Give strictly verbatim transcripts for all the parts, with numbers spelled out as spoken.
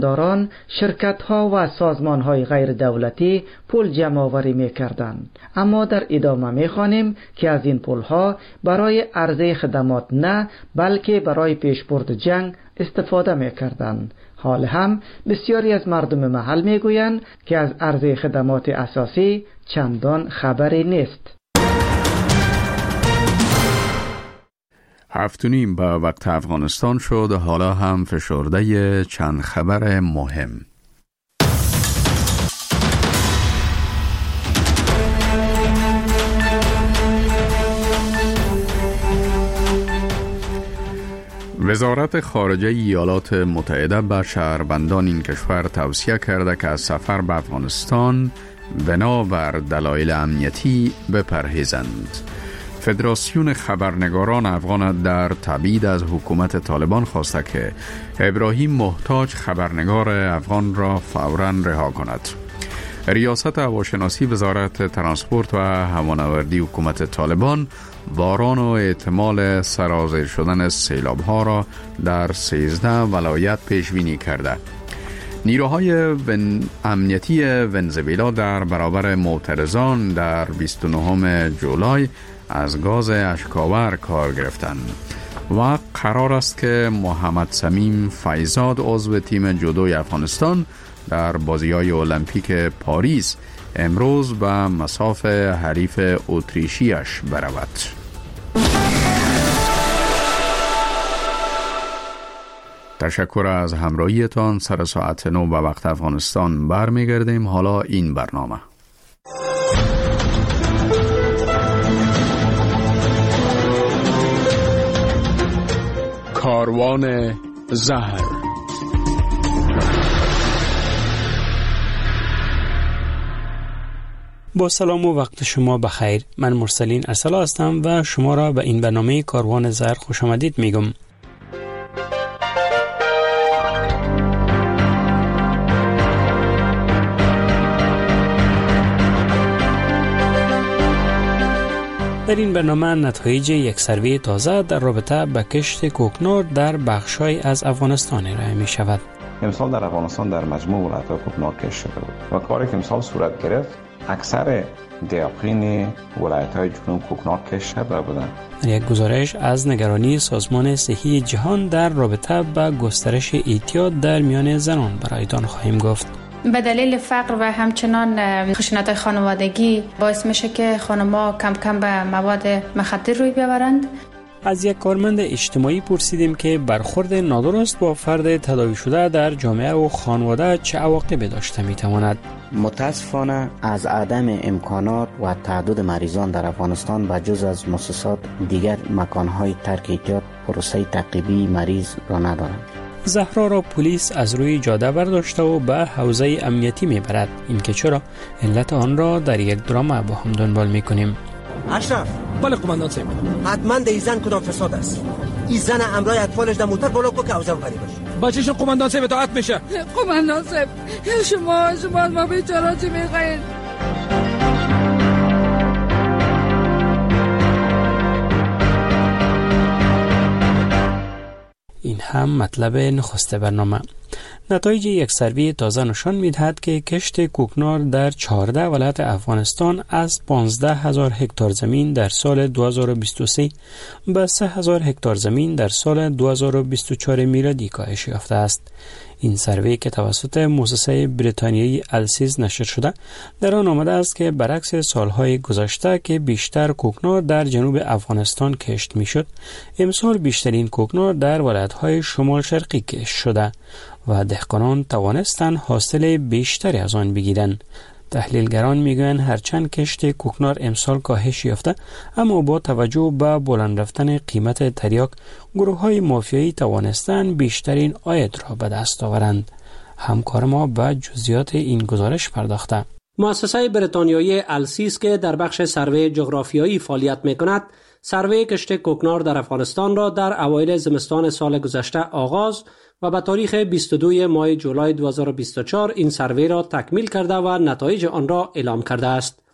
داران شرکت‌ها و سازمان‌های غیر دولتی پول جمع‌آوری می‌کردند، اما در ادامه می‌خوانیم که از این پول‌ها برای عرضه خدمات نه بلکه برای پیشبرد جنگ استفاده می‌کردند. حال هم بسیاری از مردم محل می‌گویند که از عرضه خدمات اساسی چندان خبری نیست. هفت و نیم به وقت افغانستان شد. حالا هم فشرده چند خبر مهم. وزارت خارجه ایالات متحده به شهروندان این کشور توصیه کرده که از سفر به افغانستان بنابر دلایل امنیتی بپرهیزند. فدراسیون خبرنگاران افغان در تبعید از حکومت طالبان خواسته که ابراهیم محتاج خبرنگار افغان را فوراً رها کند. ریاست هواشناسی وزارت ترانسپورت و هوانوردی حکومت طالبان باران و احتمال سرازیر شدن سیلاب‌ها را در سیزده ولایت پیش بینی کرده. نیروهای ون... امنیتی ونزوئلا در برابر معترضان در بیست و نهم جولای از گاز اشک‌آور کار گرفتند و قرار است که محمد سمیم فیزاد عضو تیم جودوی افغانستان در بازی‌های المپیک پاریس امروز به مصاف حریف اتریشیش برود. تشکر از همراهیتان. سر ساعت نو به وقت افغانستان برمیگردیم. حالا این برنامه کاروان زهر. با سلام و وقت شما بخیر. من مرسلین ارسلا هستم و شما را به این برنامه کاروان زهر خوش آمدید میگم. در این برنامه نتایج یک سروی تازه در رابطه با کشت کوکنار در بخش‌های از افغانستان ارائه می شود. امسال در افغانستان در مجموع ولایت‌ها کوکنار کشت شده بود و کاری که امسال صورت گرفت اکثر دیاقین ولایت‌های جنوب کوکنار کشت شده بودند. یک گزارش از نگرانی سازمان صحی جهان در رابطه با گسترش اعتیاد در میان زنان برایتان خواهیم گفت. به دلیل فقر و همچنان خشونت‌های خانوادگی باعث میشه که خانم‌ها کم کم به مواد مخدر روی بیاورند. از یک کارمند اجتماعی پرسیدیم که برخورد نادرست با فرد تداوی شده در جامعه و خانواده چه عواقبی داشته میتواند. متاسفانه از عدم امکانات و تعدد مریضان در افغانستان به جز از مؤسسات دیگر مکانهای ترک اعتیاد پروسه تعقیبی مریض را ندارند. زهرا را پلیس از روی جاده برداشته و به حوزه امنیتی میبرد. این که چرا علت آن را در یک درام با هم دنبال میکنیم. اشرف. بله قماندان صاحب. حتما ده زن کدام فساد است. این زن امرای اطفالش در موتر بالا کو که اوزا بری باشه. بچه‌ش قماندان صاحب اطاعت میشه. قماندان صاحب شما شما ما بیچاره چی میخواین؟ این هم مطلب نخست برنامه. نتایج یک سروی تازه نشان می‌دهد که کشت کوکنار در چهارده ولایت افغانستان از پانزده هزار هکتار زمین در سال دو هزار و بیست و سه به سه هزار هکتار زمین در سال دو هزار و بیست و چهار میلادی کاهش یافته است. این سروی که توسط مؤسسه بریتانیایی السیز نشر شده در آن آمده است که برعکس سالهای گذشته که بیشتر کوکنار در جنوب افغانستان کشت میشد، امسال بیشترین کوکنار در ولایت‌های شمال شرقی کشت شده و دهقانان توانستند حاصل بیشتری از آن بگیرند. تحلیلگران میگویند هرچند کشت کوکنار امسال کاهش یافته، اما با توجه به بلند رفتن قیمت تریاک، گروه‌های مافیایی توانستند بیشترین عاید را به دست آورند. همکار ما به جزئیات این گزارش پرداخته. مؤسسه بریتانیایی السیز که در بخش سروی جغرافیایی فعالیت می‌کند، سروی کشت کوکنار در افغانستان را در اوایل زمستان سال گذشته آغاز و به تاریخ بیست و دو ماه جولای دو هزار و بیست و چهار این سروی را تکمیل کرده و نتایج آن را اعلام کرده است.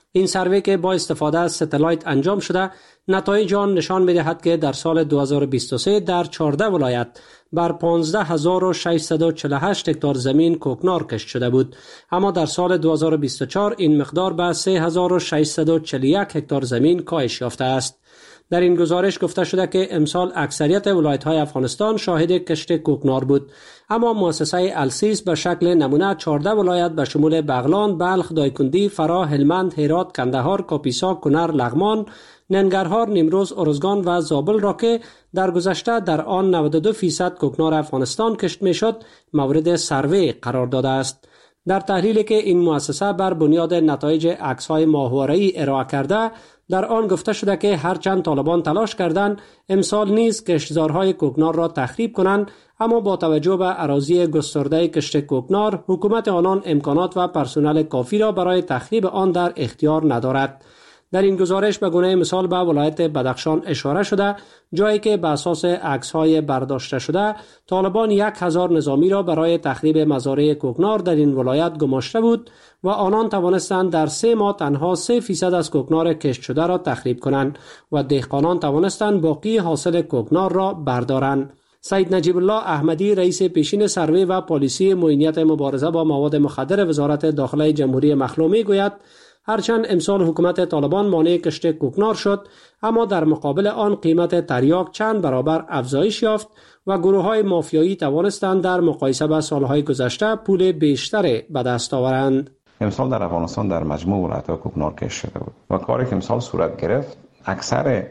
این سروی که با استفاده از ستلایت انجام شده، نتایج آن نشان می‌دهد که در سال دو هزار و بیست و سه در چهارده ولایت بر پانزده هزار و ششصد و چهل و هشت هکتار زمین کوکنار کشت شده بود، اما در سال دو هزار و بیست و چهار این مقدار به سه هزار و ششصد و چهل و یک هکتار زمین کاهش یافته است. در این گزارش گفته شده که امسال اکثریت ولایت‌های افغانستان شاهد کشت کوکنار بود، اما مؤسسه السیس به شکل نمونه چهارده ولایت به شمول بغلان، بلخ، دایکندی، فرا، هلمند، هرات، کندهار، کاپیسا، کنر، لغمان، ننگرهار، نیمروز، ارزگان و زابل را که در گذشته در آن نود و دو درصد کوکنار افغانستان کشت میشد مورد سروی قرار داده است. در تحلیلی که این مؤسسه بر بنیاد نتایج عکس‌های ماهواره‌ای ارائه کرده، در آن گفته شده که هرچند طالبان تلاش کردند امسال نیز کشتزارهای کوکنار را تخریب کنند، اما با توجه به اراضی گسترده کشت کوکنار، حکومت آنان امکانات و پرسنل کافی را برای تخریب آن در اختیار ندارد. در این گزارش به گونه مثال به ولایت بدخشان اشاره شده، جایی که به اساس عکس‌های برداشته شده طالبان یک هزار نظامی را برای تخریب مزارع کوکنار در این ولایت گماشته بود و آنان توانستند در سه ماه تنها سه فیصد از کوکنار کشت شده را تخریب کنند و دهقانان توانستند باقی حاصل کوکنار را بردارند. سید نجیب الله احمدی رئیس پیشین سروی و پالیسی معینیت مبارزه با مواد مخدر وزارت داخله جمهوری مخلومی گوید هرچند امسال حکومت طالبان مانع کشت کوکنار شد، اما در مقابل آن قیمت تریاک چند برابر افزایش یافت و گروه‌های مافیایی توانستند در مقایسه با سالهای گذشته پول بیشتری به دست آورند. امسال در افغانستان در مجموع ولایت‌ها کوکنار کشت شده بود و کاری که امسال صورت گرفت اکثر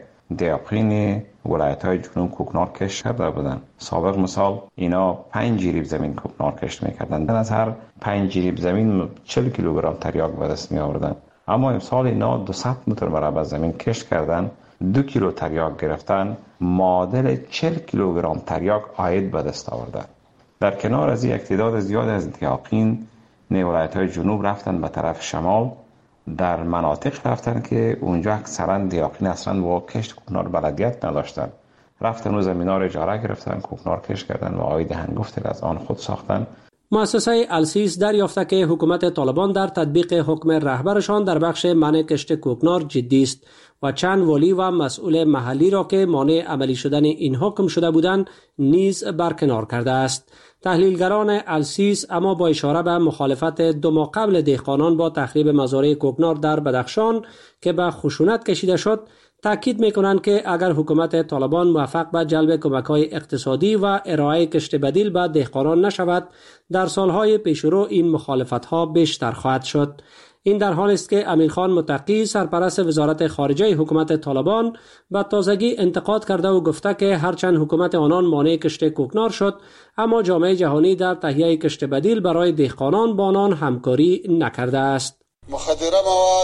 دیاقین ولایت‌های جنوب کوکنار کشت کرده بودند. سابق مثال اینا پنج جریب زمین کوکنار کشت می‌کردند، از هر پنج جریب زمین چهل کیلوگرم تریاک به دست می‌آوردند، اما امسال اینا دویست متر مربع زمین کشت کردند، دو کیلو تریاک گرفتن، معادل چهل کیلوگرم تریاک عاید به دست آوردند. در کنار از این تعداد زیاد از دیاقین ولایت‌های جنوب رفتن به طرف شمال، در مناطق رفتن که اونجا اکثرا دیاقین اصلا با کشت کوکنار بلدیت نداشتن، رفتن و زمینا رو اجاره گرفتن، کوکنار کشت کردن و عاید هنگفتی از آن خود ساختن. مؤسسه السیس دریافته که حکومت طالبان در تطبیق حکم رهبرشان در بخش منع کشت کوکنار جدی است و چند والی و مسئول محلی را که مانع عملی شدن این حکم شده بودند نیز برکنار کرده است. تحلیلگران السیس اما با اشاره به مخالفت دو ماه قبل دهقانان با تخریب مزارع کوکنار در بدخشان که به خشونت کشیده شد، تاکید می‌کنند که اگر حکومت طالبان موفق به جلب کمک‌های اقتصادی و ارائه کشت بدیل به دهقانان نشود، در سالهای پیشرو این مخالفت‌ها بیشتر خواهد شد. این در حال است که امیرخان متقی سرپرست وزارت خارجه حکومت طالبان به تازگی انتقاد کرده و گفته که هرچند حکومت آنان مانع کشت کوکنار شد، اما جامعه جهانی در تهیه کشت بدیل برای دهقانان با آنان همکاری نکرده است. مخدره مواد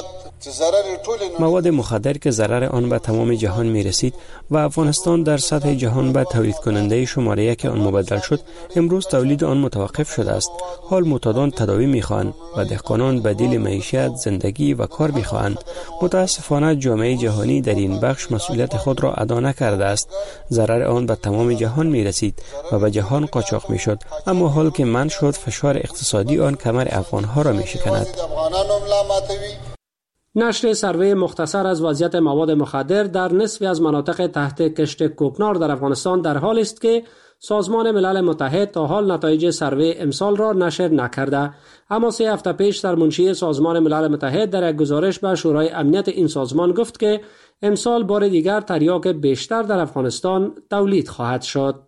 مواد مخدر که ضرر آن به تمام جهان می رسید و افغانستان در سطح جهان به تولید کننده شماره یک آن مبدل شد، امروز تولید آن متوقف شده است. حال معتادان تداوی می خواهند و دهقانان بدیل معیشت، زندگی و کار می خواهند. متاسفانه جامعه جهانی در این بخش مسئولیت خود را ادا نکرده است. ضرر آن به تمام جهان می رسید و به جهان قاچاق می شد، اما حال که منع شد فشار اقتصادی آن کمر افغانها را می شکند. نشر سروی مختصر از وضعیت مواد مخدر در نصفی از مناطق تحت کشت کوکنار در افغانستان در حال است که سازمان ملل متحد تا حال نتایج سروی امسال را نشر نکرده، اما سه هفته پیش سرمنشی سازمان ملل متحد در یک گزارش به شورای امنیت این سازمان گفت که امسال بار دیگر تریاک بیشتر در افغانستان تولید خواهد شد.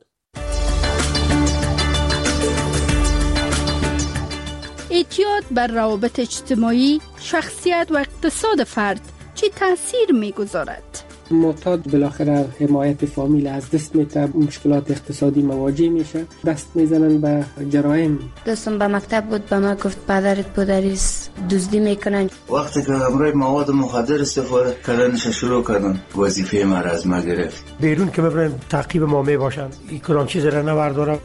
اعتیاد بر روابط اجتماعی، شخصیت و اقتصاد فرد چه تأثیر می‌گذارد؟ معتاد بالاخره حمایت فامیل از دست میده، مشکلات اقتصادی مواجه میشه، دست میزنن به جرایم. دوستم به مکتب بود، به ما گفت پدرت پدریست دزدی میکنن. وقتی که امروز مواد مخدر استفاده کردنش شروع کردن، وظیفه ما را از ما گرفت. بیرون که ببرن تعقیب ما میباشن، این کلام چیز را نبردارم.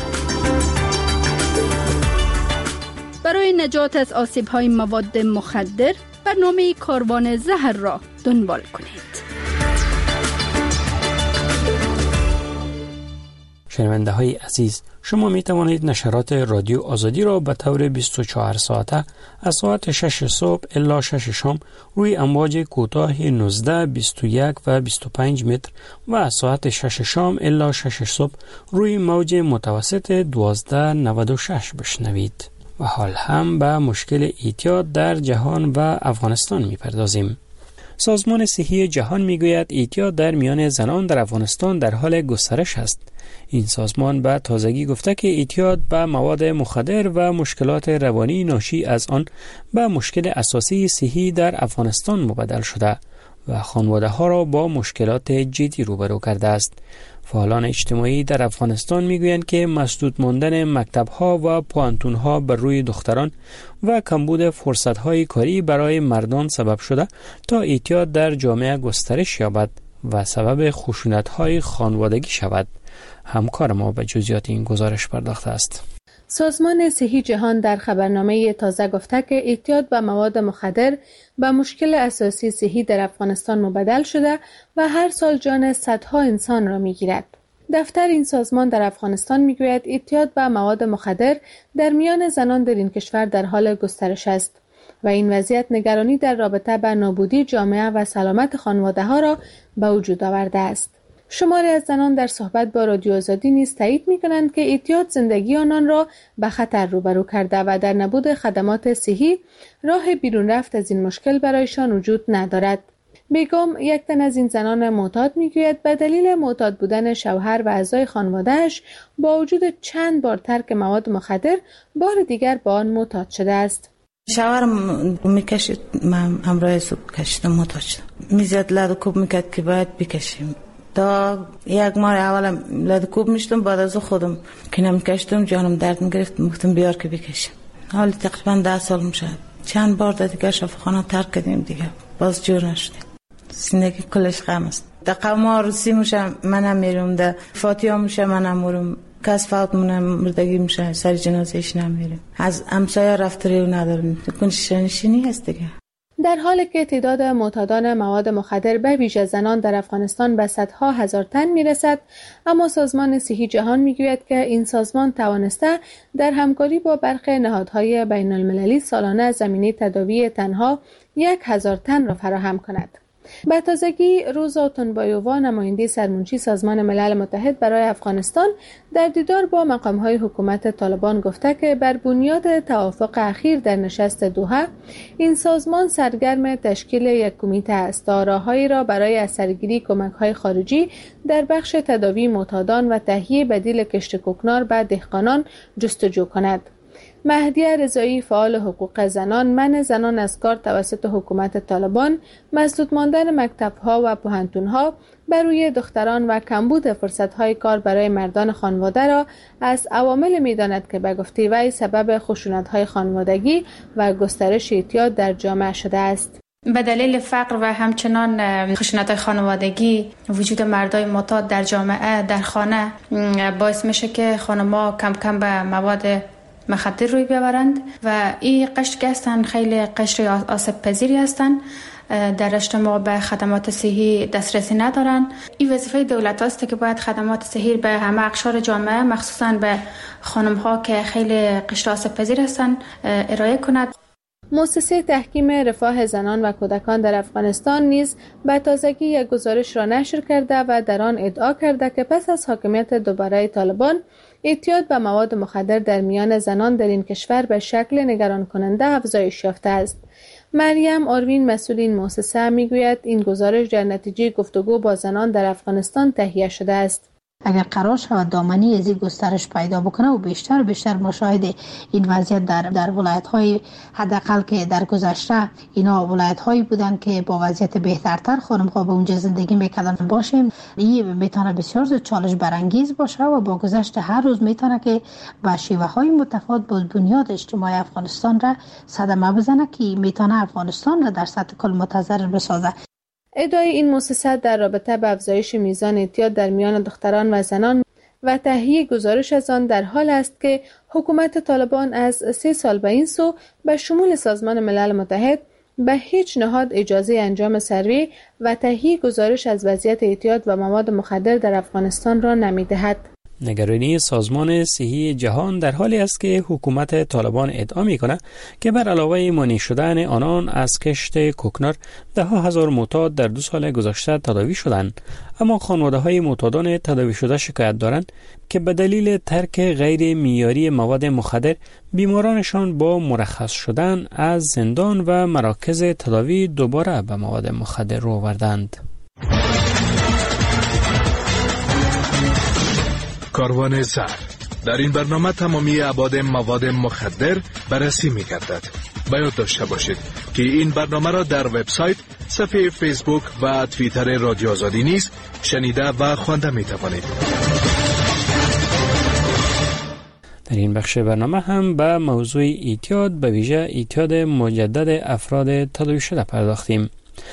برای نجات از آسیب‌های مواد مخدر برنامه کاروان زهر را دنبال کنید. شنونده های عزیز، شما می توانید نشرات رادیو آزادی را به طور بیست و چهار ساعته از ساعت شش صبح الی شش شام روی امواج کوتاه نوزده، بیست و یک و بیست و پنج متر و از ساعت شش شام الی شش صبح روی موج متوسط دوازده نود و شش بشنوید. و حال هم به مشکل اعتیاد در جهان و افغانستان می پردازیم. سازمان صحی جهان می گوید اعتیاد در میان زنان در افغانستان در حال گسترش است. این سازمان به تازگی گفته که اعتیاد به مواد مخدر و مشکلات روانی ناشی از آن به مشکل اساسی صحی در افغانستان مبدل شده و خانواده ها را با مشکلات جدی روبرو کرده است. فعالان اجتماعی در افغانستان میگویند که مسدود ماندن مکتب‌ها و پوانتون‌ها بر روی دختران و کمبود فرصت‌های کاری برای مردان سبب شده تا اعتیاد در جامعه گسترش یابد و سبب خشونت‌های خانوادگی شود. همکار ما به جزئیات این گزارش پرداخته است. سازمان صحی جهان در خبرنامه تازه گفته که اعتیاد به مواد مخدر به مشکل اساسی صحی در افغانستان مبدل شده و هر سال جان صدها انسان را میگیرد. دفتر این سازمان در افغانستان میگوید اعتیاد به مواد مخدر در میان زنان در این کشور در حال گسترش است و این وضعیت نگرانی در رابطه با نابودی جامعه و سلامت خانواده ها را به وجود آورده است. شماری از زنان در صحبت با رادیو آزادی نیز تایید می‌کنند که اعتیاد زندگی آنان را به خطر روبرو کرده و در نبود خدمات صحی راه بیرون رفت از این مشکل برایشان وجود ندارد. بیگم یک تن از این زنان معتاد میگوید به دلیل معتاد بودن شوهر و اعضای خانواده‌اش با وجود چند بار ترک مواد مخدر بار دیگر با آن معتاد شده است. شوهرم میکشید، من همراه صبح کشیدم، معتاد شدم. میزد لد کوب میکرد که باید بکشیم. تا یک ماه اول لد کوب میشتم، بعد از خودم که نمیکشتم جانم درد میگرفت، گفتم بیار که بکشم. حالا تقریبا ده سال میشه. چند بار دیگه شفاخانه ترک کردیم دیگه، باز جور نشدیم. زندگی کلش غم است. در قوما روسی میشه منم میرم، در فاتحه میشه منم میرم، کس فوت مونه مردگی میشه سر جنازهش نمیریم. از همسایه رفتاری نداریم، کنش شنشینی هست دیگه. در حالی که تعداد معتادان مواد مخدر به ویژه زنان در افغانستان به صدها هزار تن میرسد، اما سازمان صحی جهان میگوید که این سازمان توانسته در همکاری با برخی نهادهای بین المللی سالانه زمینه تداوی تنها یک هزار تن را فراهم کند. به تازگی روزا تنبایووا نماینده سرمنشی سازمان ملل متحد برای افغانستان در دیدار با مقام‌های حکومت طالبان گفته که بر بنیاد توافق اخیر در نشست دوحه این سازمان سرگرم تشکیل یک کمیته است تا راههایی را برای اثرگیری کمک‌های خارجی در بخش تداوی معتادان و تهیه بدیل کشت کوکنار به دهقانان جستجو کند. مهدیه رضایی فعال حقوق زنان منع زنان از کار توسط حکومت طالبان، مسدود ماندن مکتب‌ها و پوهنتون‌ها بر روی دختران و کمبود فرصت‌های کار برای مردان خانواده را از عوامل می‌داند که به گفته وی سبب خشونت‌های خانوادگی و گسترش اعتیاد در جامعه شده است. به دلیل فقر و همچنان خشونت‌های خانوادگی وجود مردای معتاد در جامعه در خانه باعث میشه که خانم‌ها کم کم به مواد مخدر روی بیاورند و این قشر که هستن خیلی قشر آسیب پذیری هستن، در اجتماع به خدمات صحی دسترسی ندارن. این وظیفه دولت است که باید خدمات صحی به همه اقشار جامعه مخصوصا به خانم ها که خیلی قشر آسیب پذیر هستن ارائه کند. مؤسسه تحکیم رفاه زنان و کودکان در افغانستان نیز به تازگی یک گزارش را نشر کرده و در آن ادعا کرده که پس از حاکمیت دوباره طالبان اعتیاد به مواد مخدر در میان زنان در این کشور به شکل نگران کننده افزایش یافته است. مریم آروین مسئول این مؤسسه میگوید این گزارش در نتیجه گفتگو با زنان در افغانستان تهیه شده است. اگر قرار شود دامنی از این گسترش پیدا بکنه و بیشتر و بیشتر مشاهده این وضعیت در در ولایت های حداقل که در گذشته اینا ولایت هایی بودن که با وضعیت بهترتر خانم ها به اونجا زندگی میکردن باشیم، این میتونه بسیار زیاد چالش برانگیز باشه و با گذشت هر روز میتونه که با شیوه های متفاوت با بنیاد اجتماعی افغانستان را صدمه بزنه که میتونه افغانستان را در سطح کل متضرر بسازه. ادعای این مؤسسه در رابطه با افزایش میزان اعتیاد در میان دختران و زنان و تهیه گزارش از آن در حال است که حکومت طالبان از سه سال به این سو به شمول سازمان ملل متحد به هیچ نهاد اجازه انجام سروی و تهیه گزارش از وضعیت اعتیاد و مواد مخدر در افغانستان را نمی‌دهد. نگرانی سازمان صحی جهان در حالی است که حکومت طالبان ادعا می‌کند که بر علاوه مانع شدن آنان از کشت کوکنار ده ها هزار معتاد در دو سال گذشته تداوی شدند، اما خانواده‌های معتادان تداوی شده شکایت دارند که به دلیل ترک غیر معیاری مواد مخدر بیمارانشان با مرخص شدن از زندان و مراکز تداوی دوباره به مواد مخدر رو آوردند. کاروان زهر. در این برنامه تمامی ابعاد مواد مخدر بررسی می گردد. باید داشته باشید که این برنامه را در وبسایت، صفحه فیسبوک و توییتر رادیو آزادی نیز شنیده و خوانده می توانید. در این بخش برنامه هم به موضوع اعتیاد، به ویژه اعتیاد مجدد افراد تداوی شده پرداختیم.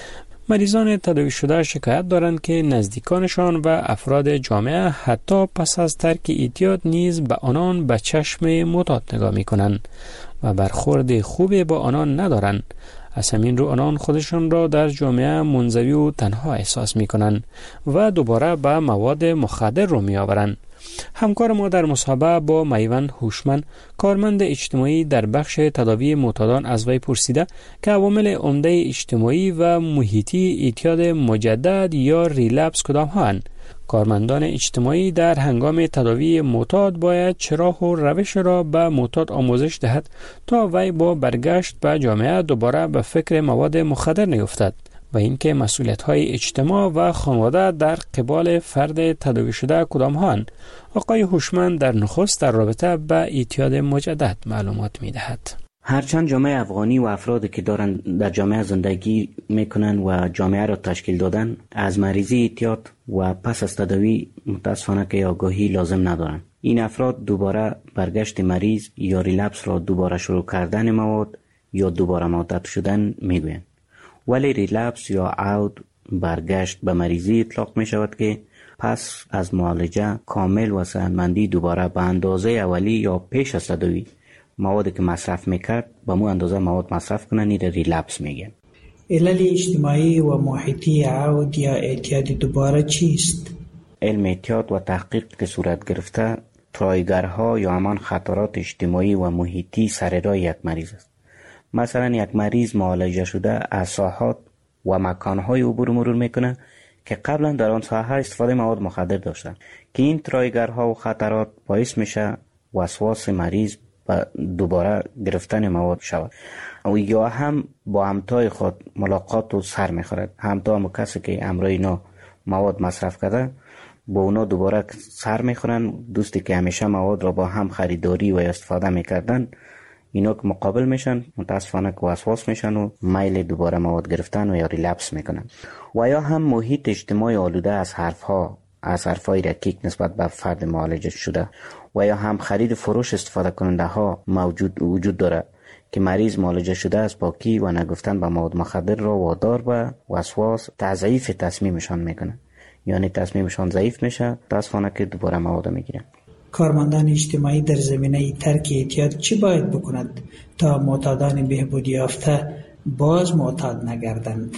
مریضان تداوی شده شکایت دارند که نزدیکانشان و افراد جامعه حتی پس از ترک اعتیاد نیز به آنان به چشم معتاد نگاه می کنند و برخورد خوبی با آنان ندارند. از همین رو آنان خودشان را در جامعه منزوی و تنها احساس می کنند و دوباره به مواد مخدر رو می آورند. همکار ما در مصاحبه با میوند هوشمند، کارمند اجتماعی در بخش تداوی معتادان، از وی پرسیده که عوامل عمده اجتماعی و محیطی اعتیاد مجدد یا ریلپس کدام هستند. کارمندان اجتماعی در هنگام تداوی معتاد باید چه راه و روش را به معتاد آموزش دهد تا وی با برگشت به جامعه دوباره به فکر مواد مخدر نیفتد و اینکه مسئولیت‌های اجتماع و خانواده در قبال فرد تداوی شده کدام هستند. آقای هوشمند در نخست در رابطه با اعتیاد مجدد معلومات می‌دهد. هرچند جامعه افغانی و افرادی که دارند در جامعه زندگی میکنن و جامعه را تشکیل دادن از مریضی اعتیاد و پس از تداوی متاسفانه که آگاهی لازم ندارند. این افراد دوباره برگشت مریض یا ریلپس را دوباره شروع کردن مواد یا دوباره معتاد شدن میگویند. ولی ریلپس یا عود برگشت به مریضی اطلاق می شود که پس از معالجه کامل و صحتمندی دوباره به اندازه اولی یا پیش از تداوی موادی که مصرف میکرد به مو اندازه مواد مصرف کنن، این ریلپس میگن. علل اجتماعی و محیطی عود یا اعتیاد دوباره چیست؟ علم اعتیاد و تحقیق که صورت گرفته ترایگرها یا همان خطرات اجتماعی و محیطی سر راه یک مریض است. مثلا یک مریض معالجه شده از ساحات و مکانهای عبور مرور میکنه که قبلا در آن ساحه استفاده مواد مخدر داشتن که این ترایگرها و خطرات باعث میشه وسواس مریض و دوباره گرفتن مواد شود و یا هم با همتای خود ملاقات و سر میخورد. همتا هم کسی که امرای اینا مواد مصرف کرده با اونا دوباره سر میخورن. دوستی که همیشه مواد را با هم خریداری و استفاده میکردن، اینا که مقابل میشن متاسفانه که وسواس میشن و میل دوباره مواد گرفتن و یا ریلپس میکنن. و یا هم محیط اجتماعی آلوده از حرفها از حرفای رکیک نسبت به فرد معالجه شده و یا هم خرید فروش استفاده کننده ها موجود وجود داره که مریض معالجه شده از پاکی و نگفتن به مواد مخدر را وادار به وسواس تضعیف تصمیمشان میکنه، یعنی تصمیمشان ضعیف میشه، متاسفانه که دوباره مواد میگیرن. کارمندان اجتماعی در زمینه ترک اعتیاد چی باید بکند تا معتادان بهبودی یافته باز معتاد نگردند؟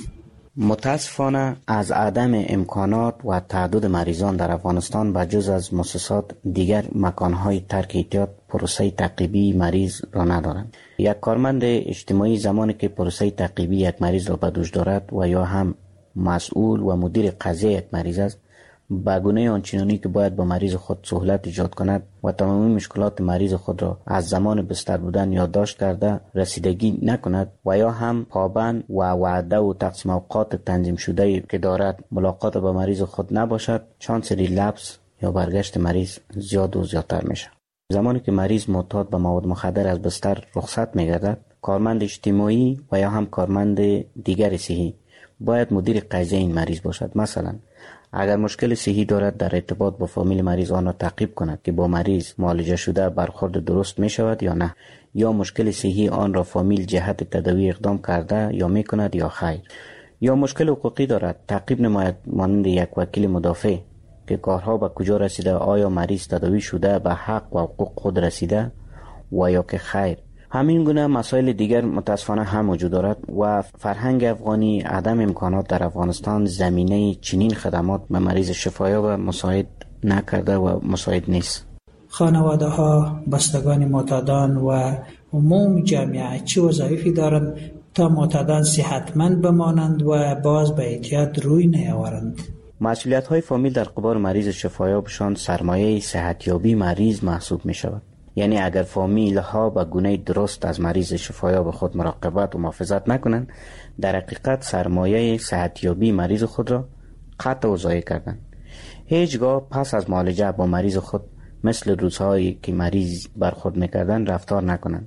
متاسفانه از عدم امکانات و تعدد مریضان در افغانستان به جز از مؤسسات دیگر مکانهای ترک اعتیاد پروسه تعقیبی مریض را ندارند. یک کارمند اجتماعی زمانی که پروسه تعقیبی یک مریض را به دوش دارد و یا هم مسئول و مدیر قضیه یک مریض است، به گونه آنچنانی که باید با مریض خود سهولت ایجاد کند و تمامی مشکلات مریض خود را از زمان بستر بودن یادداشت کرده رسیدگی نکند و یا هم پابند و وعده و تقسیم اوقات تنظیم شده که دارد ملاقات با مریض خود نباشد، شانس ریلپس یا برگشت مریض زیاد و زیادتر میشه. زمانی که مریض معتاد به مواد مخدر از بستر رخصت میگردد، کارمند اجتماعی و یا هم کارمند دیگر صحی باید مدیر قضیه این مریض باشد. مثلا اگر مشکل صحی دارد در ارتباط با فامیل مریض آن را تعقیب کند که با مریض معالجه شده برخورد درست می شود یا نه، یا مشکل صحی آن را فامیل جهت تداوی اقدام کرده یا می کند یا خیر، یا مشکل حقوقی دارد تعقیب نماید مانند یک وکیل مدافع که کارها به کجا رسیده، آیا مریض تداوی شده به حق و حقوق خود رسیده و یا که خیر. همین گونه مسائل دیگر متاسفانه هم وجود دارد و فرهنگ افغانی عدم امکانات در افغانستان زمینه چنین خدمات به مریض شفایاب مساعد نکرده و مساعد نیست. خانواده ها، بستگان معتادان و عموم جامعه چه وظایفی دارند تا معتادان صحتمند بمانند و باز به اعتیاد روی نیاورند؟ مسئولیت های فامیل در قبال مریض شفایابشان سرمایه صحتیابی مریض محسوب می شود. یعنی اگر فامیل ها به گونه درست از مریض شفایاب خود مراقبت و محافظت نکنند، در حقیقت سرمایه صحتیابی مریض خود را قطع و ضایع کردند. هیچگاه پس از معالجه با مریض خود مثل روزهایی که مریض برخورد میکردن رفتار نکنند.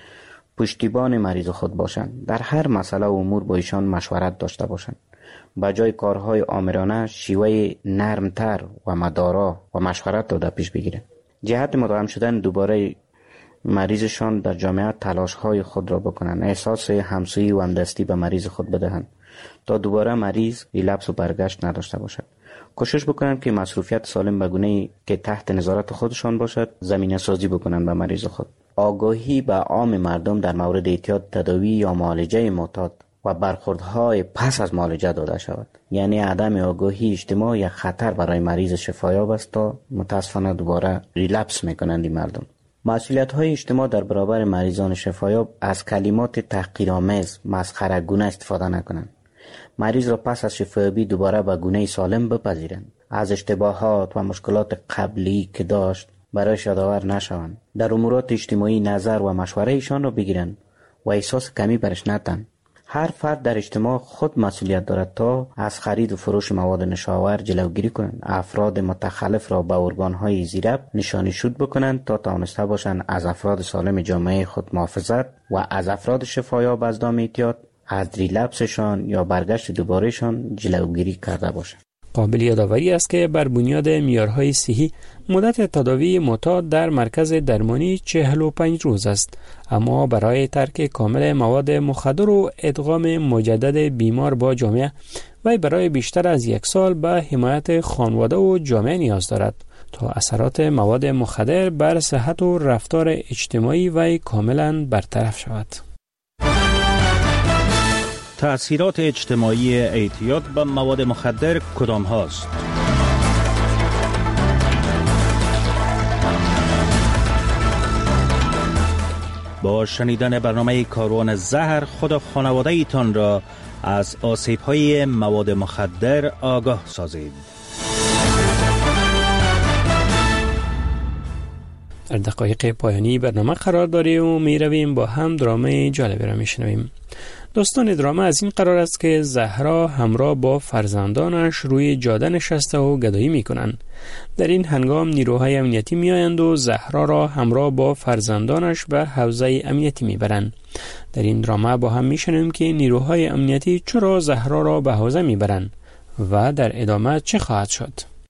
پشتیبان مریض خود باشند. در هر مسئله و امور با ایشان مشورت داشته باشند. با جای کارهای آمرانه شیوه نرمتر و مدارا و مشورت داده پیش بگیرند. جهت مداوم شدن دوباره مریضشان در جامعه تلاشهای خود را بکنند. احساس همسویی و همدستی به مریض خود بدهند تا دوباره مریض ریلپس و برگشت نداشته باشد. کوشش بکنند که مصروفیت سالم به گونه‌ای که تحت نظارت خودشان باشد زمینه سازی بکنند به مریض خود. آگاهی به عام مردم در مورد اعتیاد، تداوی یا معالجه معتاد و برخوردهای پس از معالجه داده شود. یعنی عدم آگاهی اجتماع یک خطر برای مریض شفایاب است تا متاسفانه دوباره ریلپس میکنند این مردم. مسئولیت های اجتماع در برابر مریضان شفایاب از کلمات تحقیرآمیز، مسخره‌گونه استفاده نکنند. مریض را پس از شفایابی دوباره به گونه سالم بپذیرند. از اشتباهات و مشکلات قبلی که داشت برایش یادآور نشوند. در امورات اجتماعی نظر و مشوره ایشان را بگیرند و احساس کمی برش ندهند. هر فرد در اجتماع خود مسئولیت دارد تا از خرید و فروش مواد نشاور جلوگیری کنند. افراد متخلف را به ارگان‌های زیرب نشانی شود بکنند تا توانسته باشند از افراد سالم جامعه خود محافظت و از افراد شفایاب از دام اعتیاد، از ریلپسشان یا برگشت دوبارهشان جلوگیری کرده باشند. قابل یادآوری است که بر بنیاد معیارهای صحی مدت تداوی معتاد در مرکز درمانی چهل و پنج روز است، اما برای ترک کامل مواد مخدر و ادغام مجدد بیمار با جامعه و برای بیشتر از یک سال به حمایت خانواده و جامعه نیاز دارد تا اثرات مواد مخدر بر صحت و رفتار اجتماعی و کاملا برطرف شود. تأثیرات اجتماعی اعتیاد به مواد مخدر کدام هاست؟ با شنیدن برنامه کاروان زهر خود و خانواده ایتان را از آسیب های مواد مخدر آگاه سازید. در دقایق پایانی برنامه قرار داریم و می رویم با هم درامه جالبی را می شنویم. داستان دراما از این قرار است که زهرا همراه با فرزندانش روی جاده نشسته و گدایی می کنند. در این هنگام نیروهای امنیتی می آیند و زهرا را همراه با فرزندانش به حوزه امنیتی می برند. در این دراما با هم می شنویم که نیروهای امنیتی چرا زهرا را به حوزه می برند و در ادامه چه خواهد شد.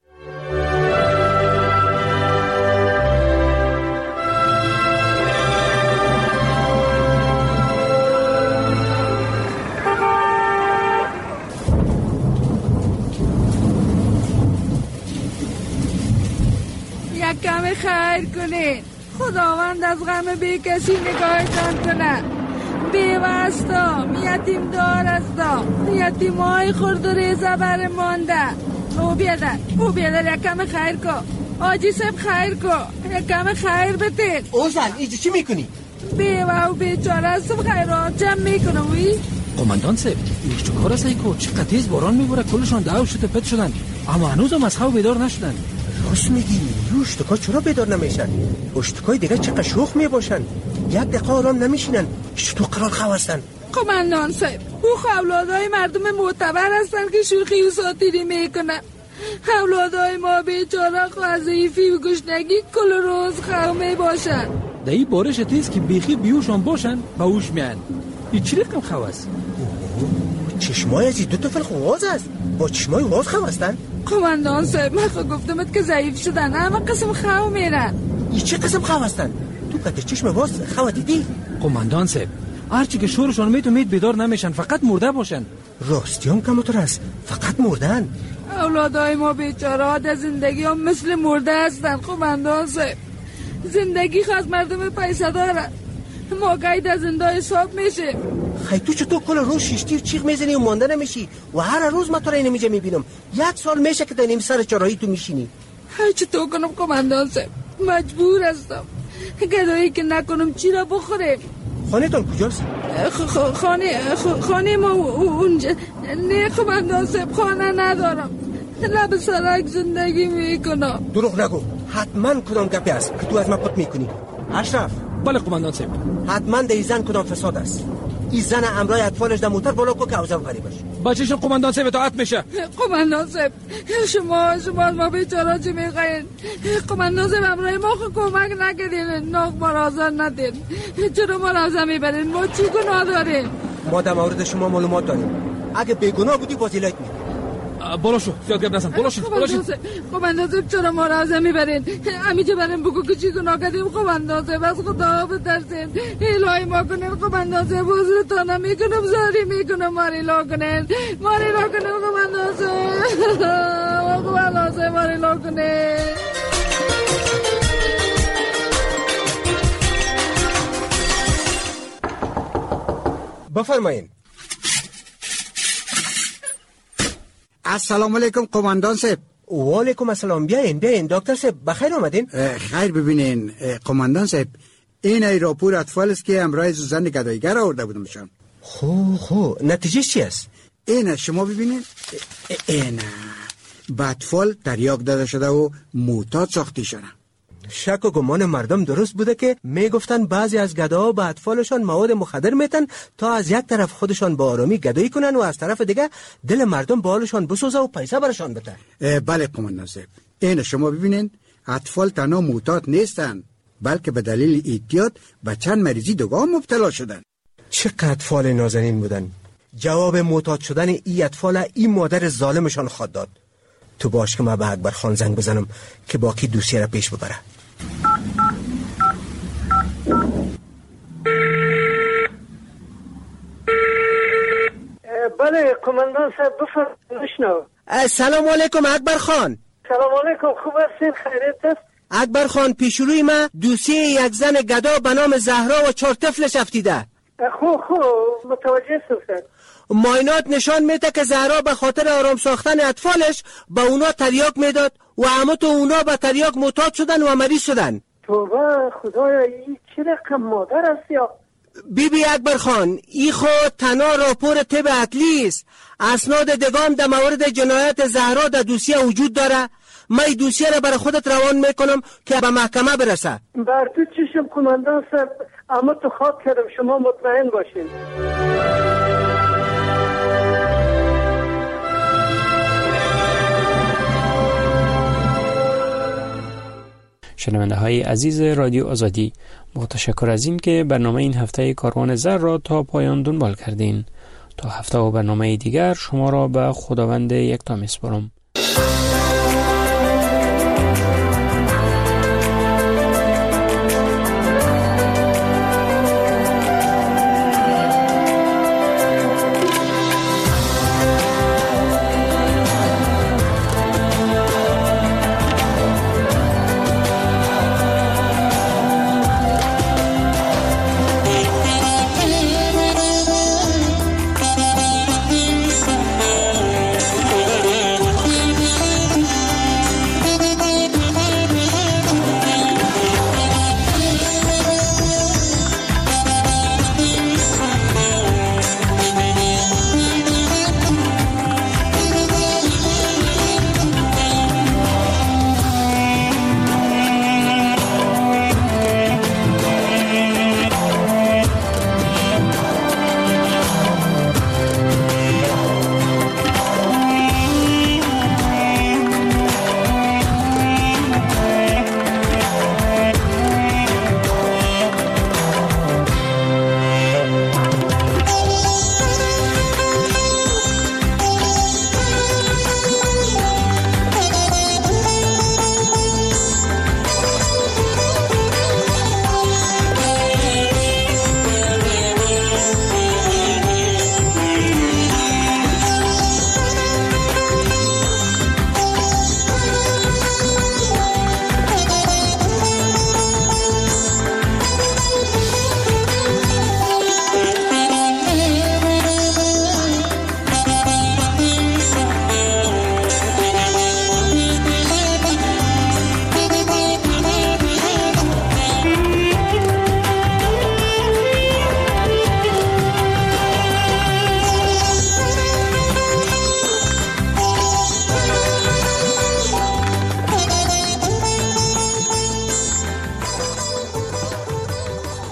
کم خیر کنید، خداوند از غم بی کسی نگاهتان کنه. بیوستا یتیم دار استا، یتیم های خورد و ریزه بر مانده. او بیادر او بیادر یک کم خیر کو، آجی سب خیر کو، یک کم خیر بتید. اوزن ایجا چی میکنی؟ بیوه و بیچاره سب خیرات جمع میکنه وی. قماندان سب ایش چو کار است ایکو، چقدر تیز باران میبوره، کلشان دعو شده پت شدن، اما هنوز هم از خواب بیدار نشدن. راست میگی، اشتکا چرا بیدار نمیشن؟ اشتکای دیگه چقدر شوخ میباشن، یک دقیقه آرام نمیشینن. تو قرار خواه هستن. قماندان صاحب، او اولادای مردم معتبر هستن که شوخی و ساتیری میکنن. اولادای ما بیچاره خواهزیفی و گشنگی کل روز خواه میباشن. در این بارش تیز که بیخی بیوشان باشن با اوش میان. این چی رقم خواه است؟ چشمای از این دو طفل خواهاز است، با چشمای واز خواه هستن. قماندان صاحب، من خواه گفتمت که ضعیف شدن، اما قسم خواه میرن. این چه قسم خواه هستن؟ تو که چشم واز خواه دیدی؟ قماندان صاحب، هرچی که شورشان مید و مید بیدار نمیشن، فقط مرده باشن. راستی هم کمتر است، فقط مردن. اولادای ما بیچاره در زندگی هم مثل مرده هستن. قماندان صاحب، زندگی خواست مردم پیسه داره، ما گاهی در زنده حساب میشه. خیلی تو چطور کل روز شیشتی و چیغ میزنی و مانده نمیشی و هر روز من تو را نمیجه میبینم. یک سال میشه که در نیم سر چراهی تو میشینی. هرچی تو کنم قماندان صاحب، مجبور هستم. گدایی که نکنم چی را بخوریم. خانه تان کجاست؟ خانه خانه ما اونجا. نه قماندان صاحب، خانه ندارم، لب سرک زندگی میکنم. دروغ نگو، حتما کدام گپی است که تو از من پت میکنی. اشرف. بله قماندان صاحب. حتما در زن کدام فساد است. این زن امرای اطفالش در موتر بالا کو که اوزا بری باشه. بچه‌شون قماندان صاحب اطاعت میشه. قماندان صاحب، شما شما ما بیچاره چی میخواین؟ قماندان صاحب امرای ما خود کمک نکردین، ناک ما را آزاد ندین. چرا ما را اوزا میبرین؟ ما چی گناه داریم؟ ما در مورد شما معلومات داریم. اگه بیگناه بودی وسیلت میدیم. بالا شو، زیاد گپ نزن. بالا شو، بالا شو. قماندان صاحب چرا ما را اوزا میبرین؟ امیجه بریم بگو که چی گناه کردیم. قماندان صاحب از خدا بترسین، الهی ما کنین. قماندان صاحب حضرتانه میکنم، زاری میکنم، ماری لا کنین، ماری لا کنین. قماندان صاحب قماندان صاحب ماری لا کنین. بفرمایین. السلام علیکم قماندان صاحب. و علیکم السلام. بیاین بیاین دکتر صاحب، بخیر آمدین. خیر. ببینین قماندان صاحب، این ای راپور اطفال است که امرای زن گدایگر آورده بودمشان. خو خو نتیجه چی است؟ این شما ببینین، این به اطفال تریاک داده شده و معتاد ساخته شده. شک و گمان مردم درست بوده که میگفتن بعضی از گداها به اطفالشان مواد مخدر میتن تا از یک طرف خودشان با آرامی گدایی کنن و از طرف دیگه دل مردم به حالشان بسوزه و پیسه برشان بده. بله قماندان صاحب، این شما ببینین اطفال تنها معتاد نیستن، بلکه به دلیل اعتیاد به چند مریضی دیگه مبتلا شدن. چقدر اطفال نازنین بودن. جواب معتاد شدن ای اطفال ای مادر ظالمشان خود داد. تو باش که ما به اکبر خان زنگ بزنم که باقی دوسیه را پیش ببره. بله قماندان صاحب، بفرمایید. سلام علیکم اکبر خان. سلام علیکم، خوب هستین؟ خیریت است؟ اکبر خان، پیش روی ما دوسیه یک زن گدا به نام زهرا و چهار طفلش افتیده. خو خو متوجه شدم. ماینات نشان میده که زهرا به خاطر آرام ساختن اطفالش به اونا تریاک میداد و همه تو اونا به تریاک معتاد شدن و مریض شدن. توبه خدایا، این چه رقم مادر است یا؟ بی بی اکبر خان، ای خود تنها راپور طب اطلی است. اسناد دگام در مورد جنایت زهرا در دوسیه وجود داره. من این دوسیه را برای خودت روان میکنم که به محکمه برسه. بر تو چشم قماندان صاحب، اما تو خواب کردم، شما مطمئن باشین. شنونده های عزیز رادیو آزادی، متشکر از این که برنامه این هفته کاروان زر را تا پایان دنبال کردین. تا هفته و برنامه دیگر شما را به خداوند یکتا میسپارم.